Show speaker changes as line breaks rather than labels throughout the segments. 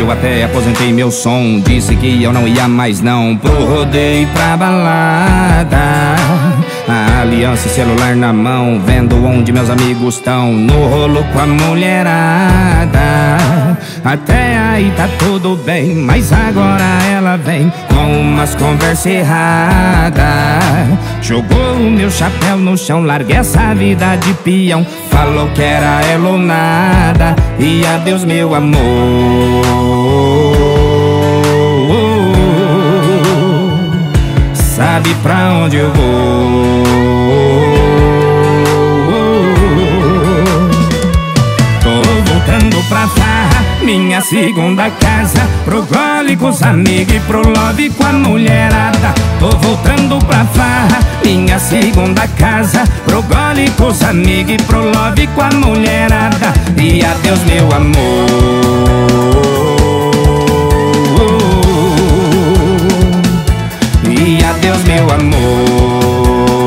eu até aposentei meu som. Disse que eu não ia mais não pro rodeio e pra balada. A aliança e celular na mão, vendo onde meus amigos estão, no rolo com a mulherada. Até aí tá tudo bem, mas agora ela vem com umas conversas erradas. Jogou o meu chapéu no chão, larguei essa vida de peão. Falou que era ela ou nada, e adeus meu amor. Sabe pra onde eu vou? Tô voltando pra farra, minha segunda casa, pro gole com os amigos e pro love com a mulherada. Tô voltando pra farra, minha segunda casa, pro gole com os amigos e pro love com a mulherada. E adeus meu amor. E adeus meu amor.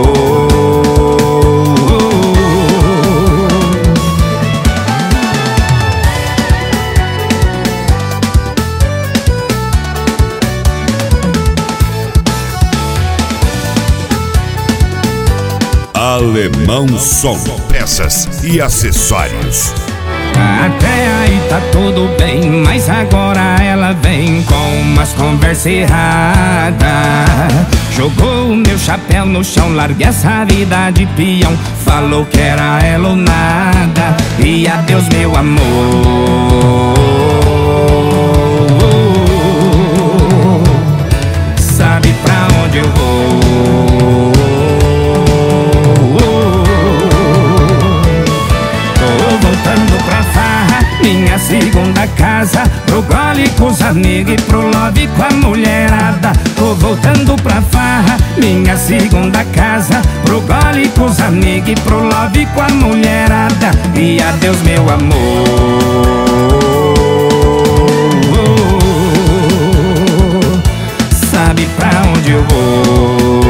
Alemão Som, peças e acessórios.
Até aí tá tudo bem, mas agora ela vem com umas conversas erradas. Jogou o meu chapéu no chão, larguei essa vida de peão. Falou que era ela ou nada, e adeus meu amor. Sabe pra onde eu vou? Minha segunda casa, pro gole com os amigos e pro love com a mulherada. Tô voltando pra farra, minha segunda casa, pro gole com os amigos e pro love com a mulherada. E adeus meu amor. Sabe pra onde eu vou?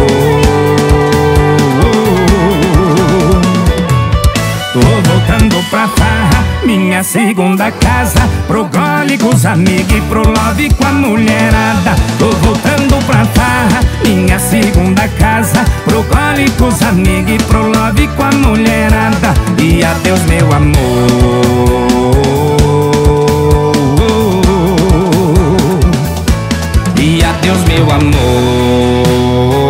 Tô voltando pra farra, minha segunda casa, pro gole com os amigos e pro love com a mulherada. Tô voltando pra farra, minha segunda casa, pro gole com os amigos e pro love com a mulherada. E adeus meu amor. E adeus meu amor.